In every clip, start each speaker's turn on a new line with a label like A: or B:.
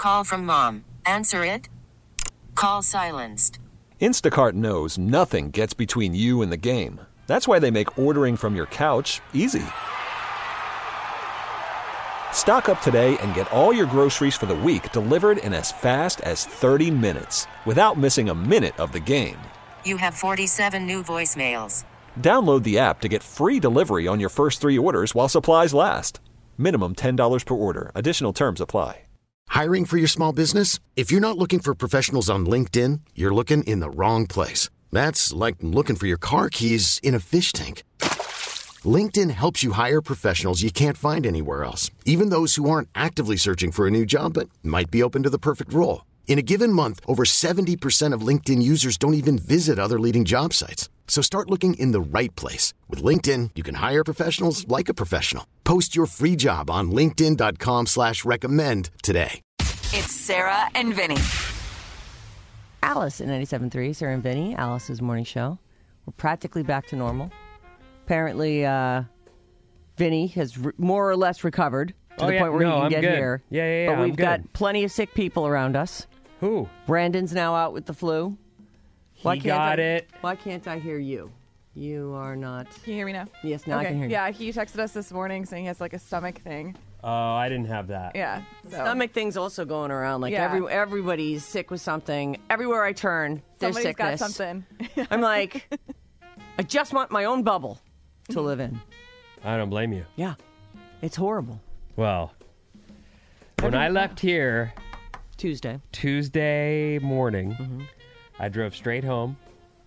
A: Call from mom. Answer it. Call silenced.
B: Instacart knows nothing gets between you and the game. That's why they make ordering from your couch easy. Stock up today and get all your groceries for the week delivered in as fast as 30 minutes without missing a minute of the game.
A: You have 47 new voicemails.
B: Download the app to get free delivery on your first 3 orders while supplies last. Minimum $10 per order. Additional terms apply.
C: Hiring for your small business? If you're not looking for professionals on LinkedIn, you're looking in the wrong place. That's like looking for your car keys in a fish tank. LinkedIn helps you hire professionals you can't find anywhere else, even those who aren't actively searching for a new job but might be open to the perfect role. In a given month, over 70% of LinkedIn users don't even visit other leading job sites. So start looking in the right place. With LinkedIn, you can hire professionals like a professional. Post your free job on linkedin.com/recommend today.
D: It's Sarah and Vinny.
E: Alice in 97.3, Sarah and Vinny, Alice's morning show. We're practically back to normal. Apparently, Vinny has more or less recovered to the point where he can get here.
F: Yeah.
E: But we've got plenty of sick people around us.
F: Who?
E: Brandon's now out with the flu.
F: He got it.
E: Why can't I hear you? You are not.
G: Can you hear me now?
E: Yes, now I can hear you.
G: Yeah, he texted us this morning saying he has like a stomach thing.
F: Oh, I didn't have that.
G: Yeah. So.
E: Stomach thing's also going around. Like
G: Yeah.
E: everybody's sick with something. Everywhere I turn, there's
G: Somebody's
E: sickness.
G: got something.
E: I'm like, I just want my own bubble to live in.
F: I don't blame you.
E: Yeah, it's horrible.
F: Well, when I left here
E: Tuesday
F: morning, I drove straight home.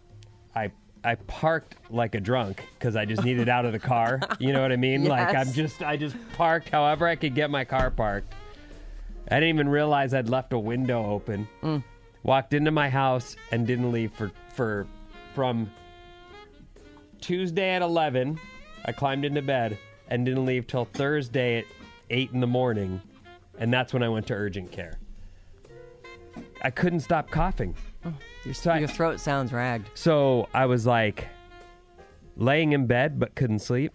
F: I parked like a drunk because I just needed out of the car. You know what I mean?
E: Yes.
F: Like I just parked however I could get my car parked. I didn't even realize I'd left a window open. Walked into my house and didn't leave from Tuesday at 11. I climbed into bed and didn't leave till Thursday at 8 in the morning. And that's when I went to urgent care. I couldn't stop coughing.
E: Your throat sounds ragged.
F: So I was like laying in bed but couldn't sleep.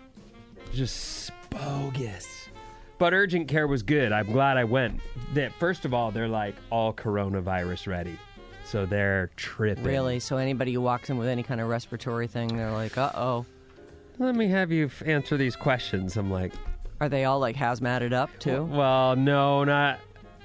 F: Just bogus. But urgent care was good. I'm glad I went. First of all, they're like all coronavirus ready. So they're tripping.
E: Really? So anybody who walks in with any kind of respiratory thing, they're like, uh-oh.
F: Let me have you answer these questions. I'm like...
E: Are they all like hazmated up too?
F: Well, no, not...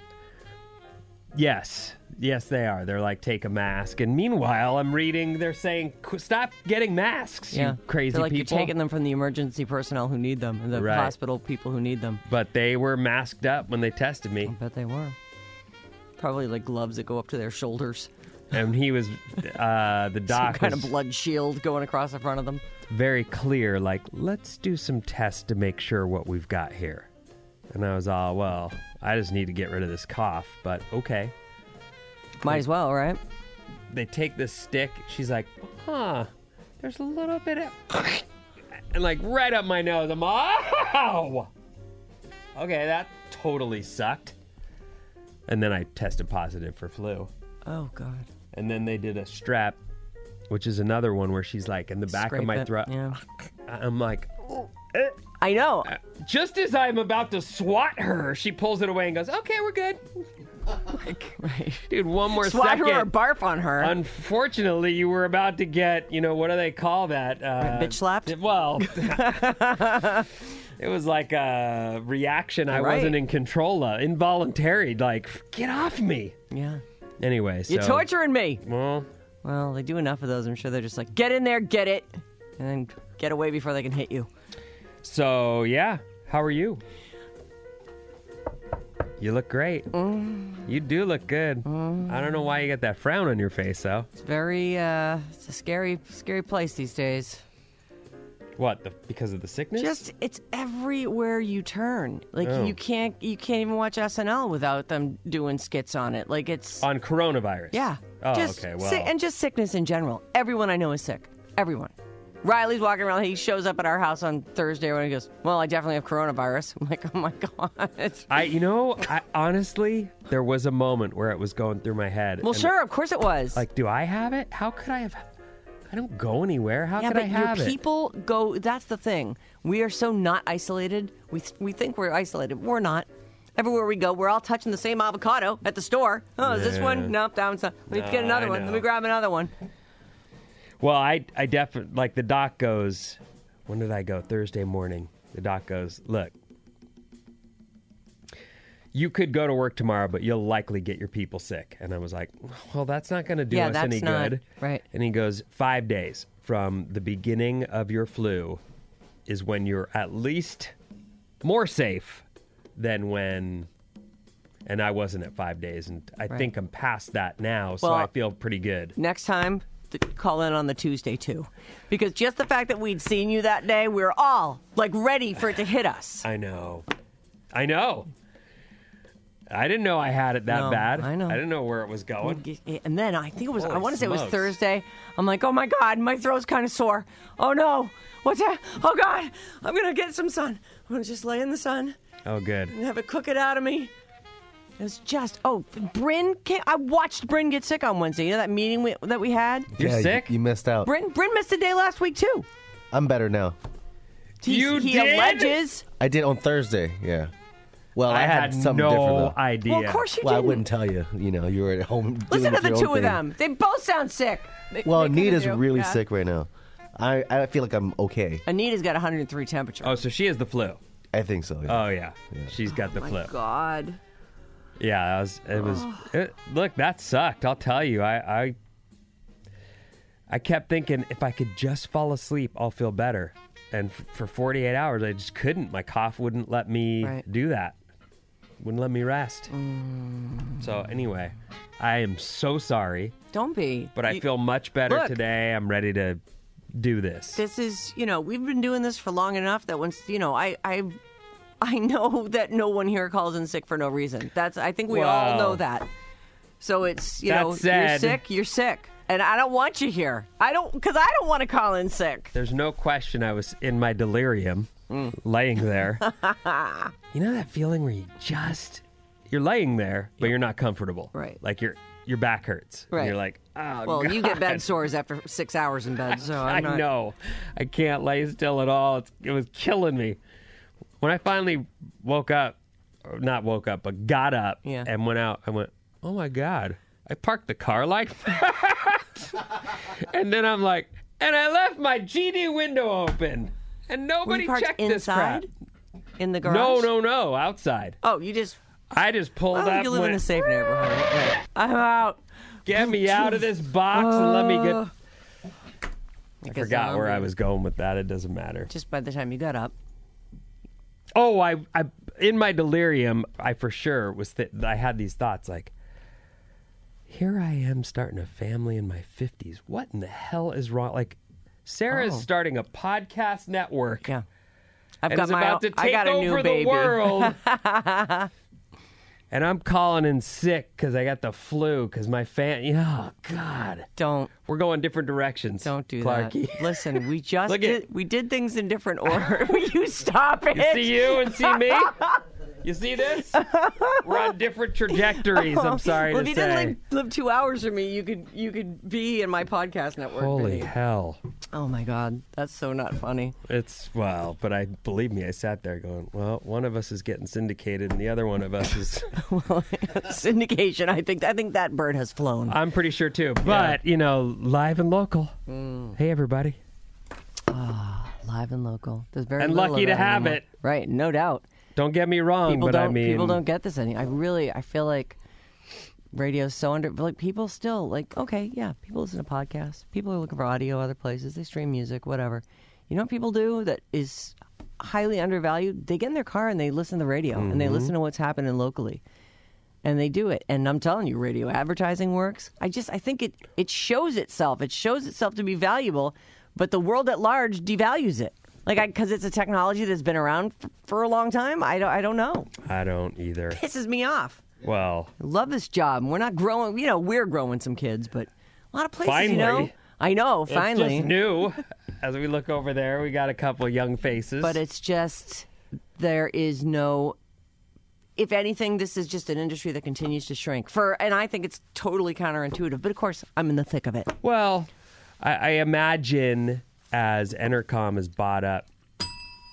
F: Yes, they are. They're like, take a mask. And meanwhile, I'm reading, they're saying, stop getting masks, you crazy
E: they're like
F: people.
E: You're taking them from the emergency personnel who need them, and the hospital people who need them.
F: But they were masked up when they tested me.
E: I bet they were. Probably like gloves that go up to their shoulders.
F: And he was, the doc
E: some kind
F: was
E: of blood shield going across the front of them.
F: very clear, like, let's do some tests to make sure what we've got here. And I was all, well, I just need to get rid of this cough, but okay.
E: Might as well, right?
F: They take this stick. She's like, there's a little bit of... And like right up my nose. I'm oh! Okay, that totally sucked. And then I tested positive for flu.
E: Oh, God.
F: And then they did a strep, which is another one where she's like in the back of my throat.
E: Yeah.
F: I'm like...
E: I know.
F: Just as I'm about to swat her, she pulls it away and goes, okay, we're good.
E: Right.
F: Dude, one more
E: Swat
F: second.
E: her or barf on her.
F: Unfortunately, you were about to get, what do they call that?
E: Bitch slapped?
F: Well, it was like a reaction I wasn't in control of. Involuntary, like, get off me.
E: Yeah.
F: Anyway, so...
E: You're torturing me.
F: Well,
E: they do enough of those. I'm sure they're just like, get in there, get it, and then get away before they can hit you.
F: So, yeah. How are you? You look great. You do look good. I don't know why you got that frown on your face, though.
E: It's very, it's a scary place these days.
F: What? Because of the sickness?
E: It's everywhere you turn. Like you can't even watch SNL without them doing skits on it. Like it's
F: on coronavirus.
E: Yeah.
F: Oh, okay. Well,
E: and just sickness in general. Everyone I know is sick. Everyone. Riley's walking around. He shows up at our house on Thursday when he goes, well, I definitely have coronavirus. I'm like, oh my God.
F: I honestly, there was a moment where it was going through my head.
E: Well, sure, of course it was.
F: Like, do I have it? How could I have? I don't go anywhere. How could I have it?
E: Your people go, that's the thing. We are so not isolated. We think we're isolated. We're not. Everywhere we go, we're all touching the same avocado at the store. Oh, is this one? Nope, that one's not. Let me get another one. Let me grab another one.
F: Well, I definitely, like, the doc goes, when did I go? Thursday morning. The doc goes, look, you could go to work tomorrow, but you'll likely get your people sick. And I was like, well, that's not going to do us any good.
E: Right.
F: And he goes, 5 days from the beginning of your flu is when you're at least more safe than when, and I wasn't at 5 days. And I think I'm past that now, so
E: Well,
F: I feel pretty good.
E: Next time, call in on the Tuesday, too. Because just the fact that we'd seen you that day, we were all, like, ready for it to hit us.
F: I know. I didn't know I had it that bad.
E: I know.
F: I didn't know where it was going.
E: And then I think it was, I
F: Holy
E: want to say it was
F: smokes.
E: Thursday. I'm like, oh my God, my throat's kind of sore. Oh no, what's that? Oh God, I'm going to get some sun. I'm going to just lay in the sun
F: Oh, good.
E: and have it cook it out of me. It was just, Bryn, I watched Bryn get sick on Wednesday. You know that meeting that we had?
F: You're
H: Yeah,
F: sick?
H: You missed out.
E: Bryn missed a day last week too.
H: I'm better now.
E: He
F: did?
E: alleges.
H: I did on Thursday, yeah. Well,
F: I
H: I had something different,
F: no
H: though.
F: idea.
E: Well, of course you
H: Well, I
E: didn't.
H: wouldn't tell you. You know, you were at home doing
E: Listen to the
H: your
E: two
H: own
E: of
H: thing.
E: them. They both sound sick.
H: Well,
G: They kinda
H: Anita's
G: do,
H: really
G: yeah.
H: sick right now. I feel like I'm okay.
E: Anita's got 103 temperature.
F: Oh, so she has the flu.
H: I think so, yeah.
F: Oh, yeah. She's got the flu.
E: God.
F: Yeah, look, that sucked. I'll tell you. I kept thinking if I could just fall asleep, I'll feel better. And for 48 hours, I just couldn't. My cough wouldn't let me do that. Wouldn't let me rest. So anyway, I am so sorry,
E: Don't be.
F: but I feel much better
E: Look.
F: today. I'm ready to do this.
E: This is, we've been doing this for long enough that once, I know that no one here calls in sick for no reason. I think we all know that. So it's,
F: That
E: you're
F: said-
E: you're sick. And I don't want you here. Because I don't want to call in sick.
F: There's no question I was in my delirium, laying there. You know that feeling where you're laying there, but you're not comfortable.
E: Right.
F: Like your back hurts.
E: Right.
F: And you're like, oh,
E: Well,
F: God.
E: you get bed sores after 6 hours in bed, so
F: I know. I can't lay still at all. It was killing me. When I finally got up and went out, I went, oh my God, I parked the car like that. And then I'm like, and I left my GD window open. And
E: Were
F: nobody
E: you parked
F: checked this crap.
E: inside? In the garage?
F: No, outside.
E: Oh, you just...
F: I just pulled
E: Oh,
F: up
E: you
F: and
E: live in a
F: went,
E: safe neighborhood. Right. I'm out.
F: get me out of this box and let me get... I
E: Guess
F: forgot
E: I'm
F: where I
E: hungry.
F: was going with that. It doesn't matter.
E: Just by the time you got up.
F: Oh, I in my delirium, I for sure I had these thoughts like, here I am starting a family in my 50s. What in the hell is wrong? Like, Sarah's starting a podcast network.
E: Yeah.
F: And is about to
E: I
F: take
E: got a new
F: over the
E: baby.
F: world. And I'm calling in sick because I got the flu because my oh, God.
E: Don't
F: We're going different directions.
E: do
F: Clarky.
E: that. Listen, we just
F: Look at-
E: we did things in different order. You stop it.
F: You see you and see me? You see this? We're on different trajectories, I'm sorry
E: well,
F: to
E: if you
F: say.
E: didn't live 2 hours from me, you could be in my podcast network.
F: Holy
E: Vinny.
F: hell.
E: Oh my God, that's so not funny.
F: But believe me, I sat there going, well, one of us is getting syndicated and the other one of us is...
E: Syndication. I think that bird has flown.
F: I'm pretty sure too. But, live and local. Hey, everybody.
E: Live and local. There's very
F: And
E: little
F: lucky
E: of
F: to
E: that
F: have
E: anymore.
F: it.
E: Right, no doubt.
F: Don't get me wrong,
E: People
F: but
E: people don't get this any. I feel like radio's so people still okay, yeah, people listen to podcasts. People are looking for audio other places. They stream music, whatever. You know what people do that is highly undervalued? They get in their car and they listen to the radio and they listen to what's happening locally. And they do it. And I'm telling you, radio advertising works. I think it shows itself. It shows itself to be valuable, but the world at large devalues it. Because it's a technology that's been around for a long time. I don't know.
F: I don't either.
E: Pisses me off.
F: Well,
E: I love this job. We're not growing. We're growing some kids, but a lot of places,
F: Finally.
E: I know, finally.
F: it's just new. As we look over there, we got a couple young faces.
E: But it's just, there is no, if anything, this is just an industry that continues to shrink. And I think it's totally counterintuitive. But of course, I'm in the thick of it.
F: Well, I imagine as Entercom is bought up,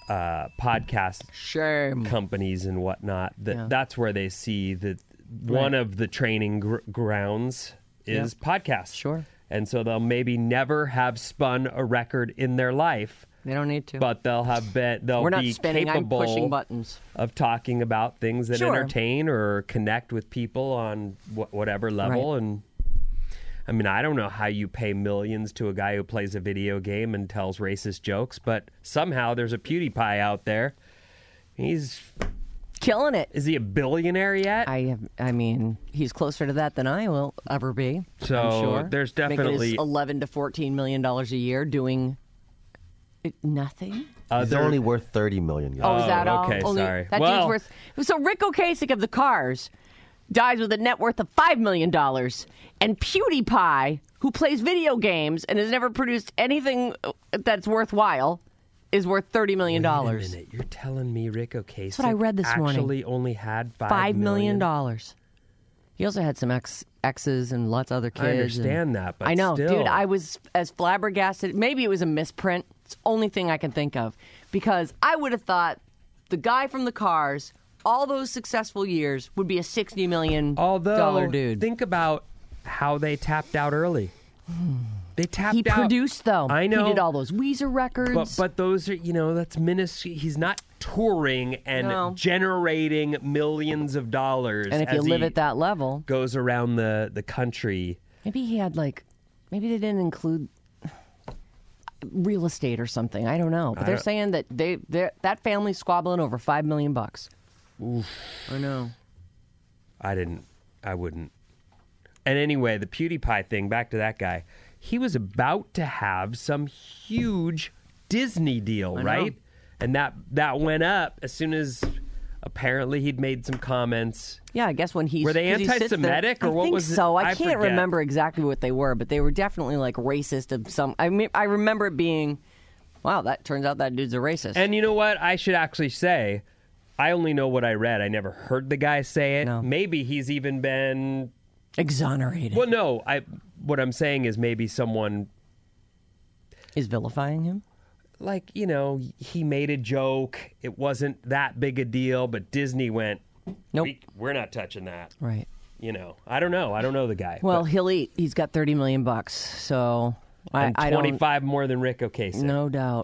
F: podcast
E: Shame.
F: companies and whatnot.
E: Yeah.
F: That's where they see that one of the training grounds is podcasts.
E: Sure.
F: And so they'll maybe never have spun a record in their life,
E: They don't need to.
F: but they'll
E: We're not
F: be
E: spinning. I'm
F: capable
E: pushing buttons.
F: of talking about things that
E: Sure.
F: entertain or connect with people on whatever level.
E: Right.
F: And I mean, I don't know how you pay millions to a guy who plays a video game and tells racist jokes, but somehow there's a PewDiePie out there. Is
E: Killing it.
F: he a billionaire yet?
E: I mean, he's closer to that than I will ever be.
F: So
E: I'm sure.
F: there's
E: Making
F: definitely-
E: his $11 to $14 million a year doing nothing.
H: It's only worth $30 million.
E: Oh, is that all?
F: okay,
E: Only,
F: sorry.
E: That
F: Well-
E: dude's worth. So Rick Ocasek of the Cars dies with a net worth of $5 million, and PewDiePie, who plays video games and has never produced anything that's worthwhile, is worth $30 million.
F: Wait a minute. You're telling me Rick Ocasek
E: what I read this morning.
F: actually only had
E: $5 million. He also had some exes and lots of other kids.
F: I understand that, but
E: I know,
F: still.
E: dude. I was as flabbergasted. Maybe it was a misprint. It's the only thing I can think of, because I would have thought the guy from the Cars, all those successful years, would be a $60 million dude.
F: Think about how they tapped out early. They tapped
E: He
F: out.
E: produced, though.
F: I know.
E: He did all those Weezer records.
F: But those are, that's minuscule. He's not touring and
E: No.
F: generating millions of dollars.
E: and if you
F: as
E: live
F: he
E: at that level,
F: goes around the country.
E: maybe he had maybe they didn't include real estate or something. I don't know. But they're saying that that family's squabbling over $5 million.
F: Oof.
E: I know.
F: I wouldn't. And anyway, the PewDiePie thing, back to that guy. He was about to have some huge Disney deal,
E: I know.
F: right? And that went up as soon as apparently he'd made some comments.
E: Yeah, I guess when he's...
F: Were they
E: 'cause he sits
F: anti-Semitic,
E: there-
F: or what
E: I think
F: was it?
E: so. I
F: I
E: can't
F: forget.
E: remember exactly what they were, but they were definitely racist of some... I mean, I remember it being, wow, that turns out that dude's a racist.
F: And you know what? I should actually say, I only know what I read. I never heard the guy say it.
E: No.
F: Maybe he's even been...
E: Exonerated.
F: Well, no. What I'm saying is maybe someone...
E: Is vilifying him?
F: He made a joke. It wasn't that big a deal, but Disney went,
E: Nope.
F: we're not touching that.
E: Right.
F: I don't know. I don't know the guy.
E: Well,
F: but-
E: he'll eat. He's got $30 million, so
F: and
E: I don't...
F: 25 more than Rick Ocasek.
E: No doubt.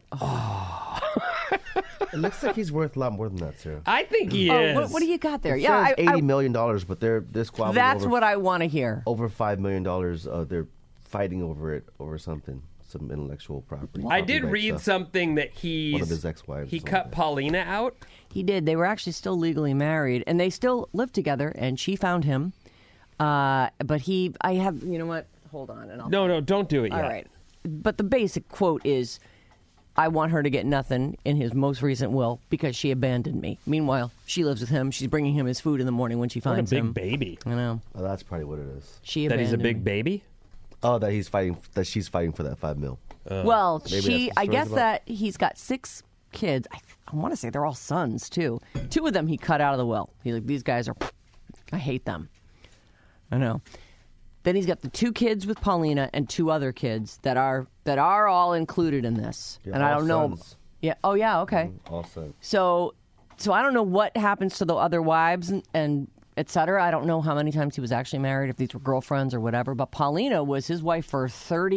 H: It looks like he's worth a lot more than that, Sarah.
F: I think he
E: Oh,
F: is.
E: what do you got there?
H: It
E: Yeah,
H: says $80 million, but they're squabbling
E: that's
H: over,
E: what I want to hear.
H: over $5 million. They're fighting over something, some intellectual property.
F: I did
H: copyright
F: read
H: stuff.
F: something that
H: One of his ex-wives
F: he
H: or
F: cut
H: something.
F: Paulina out.
E: He did. They were actually still legally married, and they still lived together, and she found him. But I have, you know what? Hold on. And I'll,
F: No, don't do it yet.
E: All right. But the basic quote is, I want her to get nothing in his most recent will because she abandoned me. Meanwhile, she lives with him. She's bringing him his food in the morning when she
F: What a
E: finds
F: big
E: him.
F: baby.
E: I know.
H: Oh, that's probably what it is.
E: She
F: That he's a
E: abandoned
F: big
E: me.
F: baby?
H: Oh, that he's fighting. That she's fighting for that $5 million.
E: Well,
H: Maybe that's what the
E: I
H: story's
E: guess
H: about.
E: that he's got 6 kids. I want to say they're all sons, too. 2 of them he cut out of the will. He's like, these guys are, I hate them. I know. Then he's got the 2 kids with Paulina and 2 other kids that are all included in this.
H: Yeah,
E: and I
H: all
E: don't know.
H: sons.
E: Yeah. Oh, yeah. Okay.
H: All set.
E: So I don't know what happens to the other wives and et cetera. I don't know how many times he was actually married, if these were girlfriends or whatever. But Paulina was his wife for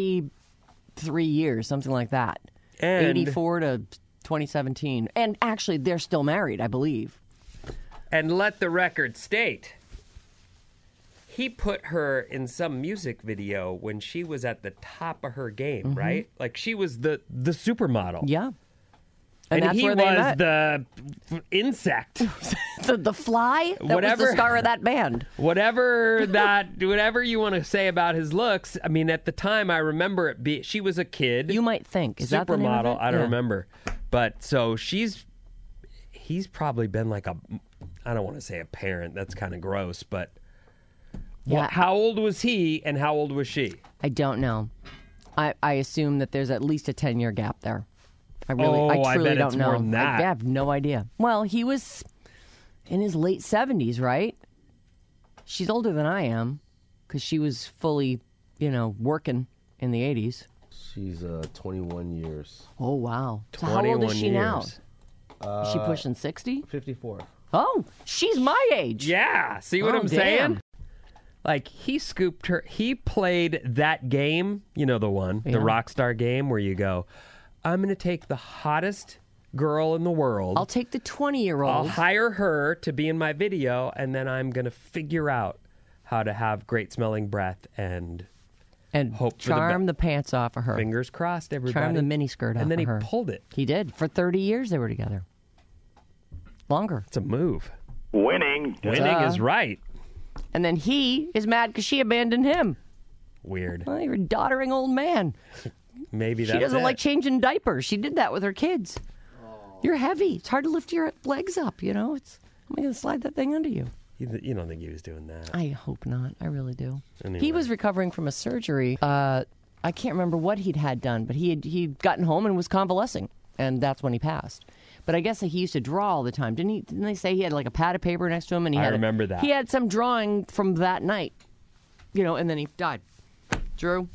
E: 33 years, something like that.
F: And
E: 84 to 2017. And actually, they're still married, I believe.
F: And let the record state, he put her in some music video when she was at the top of her game, right? Like she was the supermodel.
E: Yeah.
F: And
E: that's
F: he
E: where they
F: was
E: met.
F: the insect.
E: The fly that was
F: Whatever.
E: the star of that band.
F: Whatever you want to say about his looks, I mean, at the time, I remember she was a kid.
E: You might think. Is that the name of
F: supermodel.
E: it?
F: I don't
E: Yeah.
F: remember. But so he's probably been like I don't want to say a parent. That's kind of gross, but
E: Yeah.
F: how old was he and how old was she?
E: I don't know. I assume that there's at least a 10-year gap there. I
F: I
E: truly
F: bet
E: don't
F: it's
E: know.
F: more than that.
E: I have no idea. Well, he was in his late 70s, right? She's older than I am because she was fully, working in the 80s.
H: She's 21 years.
E: Oh, wow. So how old is she now? Is she pushing 60?
H: 54.
E: Oh, she's my age.
F: Yeah. See what
E: Oh,
F: I'm
E: damn.
F: saying? Like, he scooped her. He played that game, you know the one, the
E: Yeah.
F: Rockstar game where you go, I'm going to take the hottest girl in the world.
E: I'll take the
F: I'll
E: 20-year-old.
F: hire her to be in my video, and then I'm going to figure out how to have great smelling breath and
E: And
F: hope for the
E: charm the pants off of her.
F: fingers crossed, everybody.
E: Charm the miniskirt off
F: And then
E: of
F: he
E: her.
F: pulled it.
E: He did. For 30 years they were together. Longer.
F: It's a move.
I: Winning.
F: Winning is right.
E: And then he is mad because she abandoned him.
F: Weird.
E: Well, you're a doddering old man.
F: Maybe that's
E: She doesn't
F: it.
E: like changing diapers. She did that with her kids. You're heavy. It's hard to lift your legs up, you know? I'm going to slide that thing under you.
F: You don't think he was doing that?
E: I hope not. I really do.
F: Anyway.
E: He was recovering from a surgery. I can't remember what he'd had done, but he'd gotten home and was convalescing, and that's when he passed. But I guess he used to draw all the time. Didn't they say he had like a pad of paper next to him? And he
F: I
E: had
F: remember that.
E: He had some drawing from that night, you know, and then he died. Drew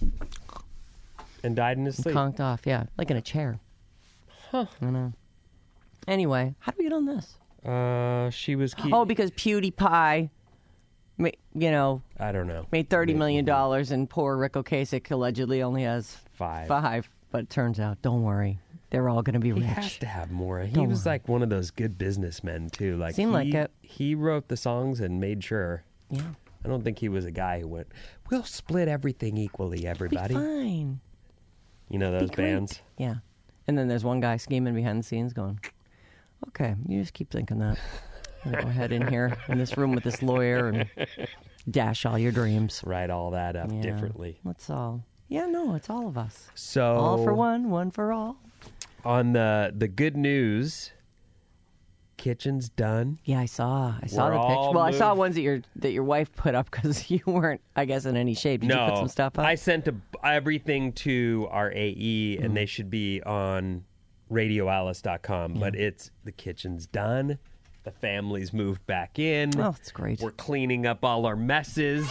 F: And died in his sleep.
E: conked off, yeah, like in a chair.
F: Huh.
E: I know. Anyway, how do we get on this?
F: She was
E: Oh, because PewDiePie, you know,
F: I don't know.
E: made $30 million, and poor Rick Ocasek allegedly only has
F: Five.
E: But it turns out, don't worry, they're all going to be
F: He
E: rich.
F: has to have more. He
E: Don't
F: was
E: worry.
F: like one of those good businessmen too. Like
E: Seemed like it.
F: He wrote the songs and made sure.
E: Yeah,
F: I don't think he was a guy who went, "We'll split everything equally,
E: be
F: everybody."
E: fine.
F: You know those
E: Be great.
F: bands.
E: Yeah, and then there's one guy scheming behind the scenes, going, "Okay, you just keep thinking that. I'm gonna go ahead in here in this room with this lawyer and dash all your dreams."
F: Write all that up
E: Yeah.
F: differently.
E: That's all. Yeah, no, it's all of us.
F: So
E: All for one, one for all.
F: on the good news, kitchen's done.
E: Yeah, I saw
F: We're
E: the picture.
F: all
E: Well, I saw
F: moved.
E: ones that your wife put up because you weren't, I guess, in any shape. Did you put some stuff up?
F: I sent everything to our AE, and they should be on radioalice.com. But the kitchen's done. The family's moved back in.
E: Oh, that's great.
F: We're cleaning up all our messes.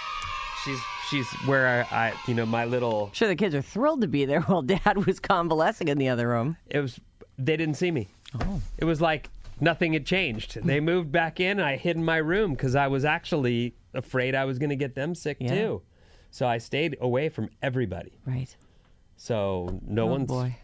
F: She's where I my little.
E: I'm sure the kids are thrilled to be there while Dad was convalescing in the other room.
F: They didn't see me.
E: Oh.
F: It was like nothing had changed. They moved back in. I hid in my room because I was actually afraid I was going to get them sick
E: Yeah.
F: too. So I stayed away from everybody.
E: Right.
F: So no
E: Oh,
F: one's
E: boy.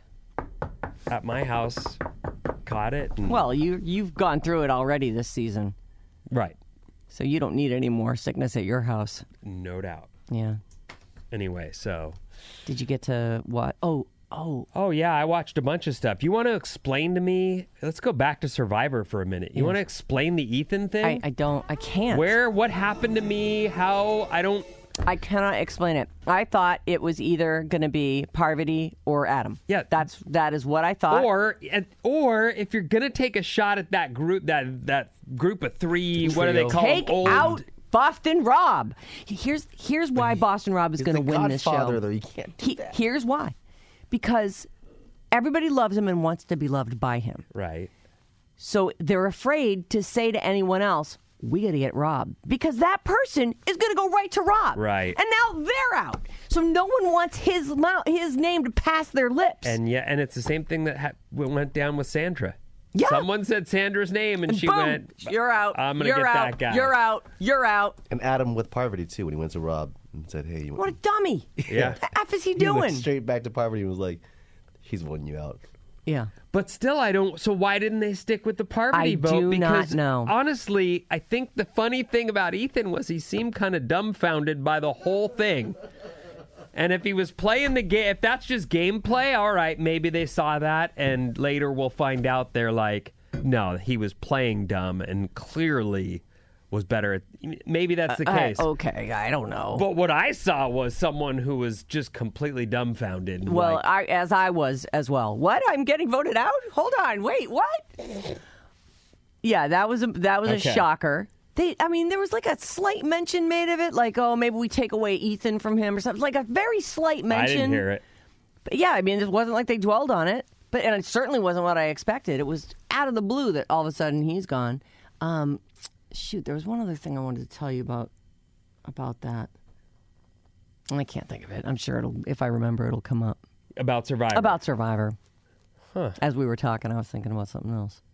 F: at my house caught it. And,
E: Well, you've gone through it already this season,
F: right.
E: so you don't need any more sickness at your house.
F: No doubt.
E: Yeah.
F: Anyway, so.
E: Did you get to what? Oh.
F: Oh, yeah, I watched a bunch of stuff. You want to explain to me? Let's go back to Survivor for a minute. You want to explain the Ethan thing?
E: I can't.
F: What happened to me? How?
E: I cannot explain it. I thought it was either going to be Parvati or Adam.
F: Yeah.
E: That is what I thought.
F: Or if you're gonna take a shot at that group, that group of three, what do they call
E: Take
F: them? Old,
E: out Boston Rob. Here's why Boston Rob is
H: He's
E: going to
H: the
E: win this show.
H: Godfather, though. You can't do that.
E: Here's why. Because everybody loves him and wants to be loved by him.
F: right?
E: So they're afraid to say to anyone else, we got to get Rob. Because that person is going to go right to Rob.
F: Right.
E: And now they're out. So no one wants his name to pass their lips.
F: And it's the same thing that went down with Sandra.
E: Yeah.
F: Someone said Sandra's name, and she
E: boom,
F: went,
E: you're out.
F: I'm gonna
E: you're
F: get
E: out.
F: that guy.
E: You're out. You're out.
H: And Adam with Parvati, too, when he went to Rob and said, hey, you
E: What a dummy.
F: Yeah.
E: The F is he
H: He
E: doing?
H: went straight back to Parvati and was like, he's voting you out.
E: Yeah.
F: But still, I don't. So why didn't they stick with the Parvati
E: I
F: vote?
E: do not
F: Because
E: know.
F: honestly, I think the funny thing about Ethan was he seemed kind of dumbfounded by the whole thing. And if he was playing the game, if that's just gameplay, all right, maybe they saw that, and later we'll find out they're like, no, he was playing dumb and clearly was better at. Maybe that's the case.
E: Okay, I don't know.
F: But what I saw was someone who was just completely dumbfounded. And
E: Well,
F: like,
E: as I was as well. What? I'm getting voted out? Hold on. Wait, what? Yeah, that was a
F: Okay.
E: shocker. There was like a slight mention made of it, like, oh, maybe we take away Ethan from him or something. Like a very slight mention.
F: I didn't hear it.
E: But yeah, it wasn't like they dwelled on it. And it certainly wasn't what I expected. It was out of the blue that all of a sudden he's gone. Shoot, there was one other thing I wanted to tell you about that. I can't think of it. I'm sure if I remember, it'll come up.
F: About Survivor.
E: About Survivor. As we were talking, I was thinking about something else.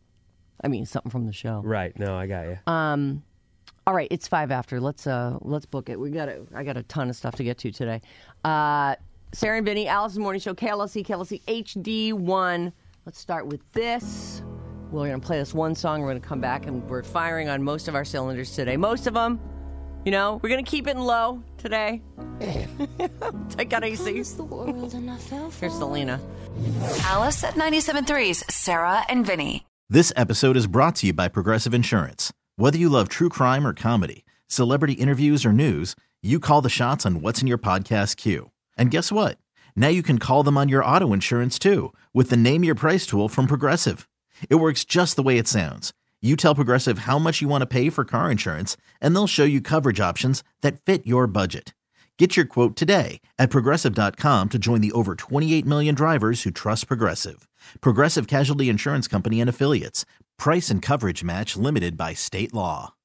E: I mean, something from the show.
F: Right. No, I got you.
E: All right, it's 5 after. Let's book it. I got a ton of stuff to get to today. Sarah and Vinny, Alice's Morning Show, KLSC HD1. Let's start with this. We're going to play this one song. We're going to come back, and we're firing on most of our cylinders today. Most of them. You know, we're going to keep it in low today. Take out AC. Here's Selena.
D: Alice at 97.3's Sarah and Vinny.
I: This episode is brought to you by Progressive Insurance. Whether you love true crime or comedy, celebrity interviews or news, you call the shots on what's in your podcast queue. And guess what? Now you can call them on your auto insurance too with the Name Your Price tool from Progressive. It works just the way it sounds. You tell Progressive how much you want to pay for car insurance, and they'll show you coverage options that fit your budget. Get your quote today at Progressive.com to join the over 28 million drivers who trust Progressive. Progressive Casualty Insurance Company and Affiliates. Price and coverage match limited by state law.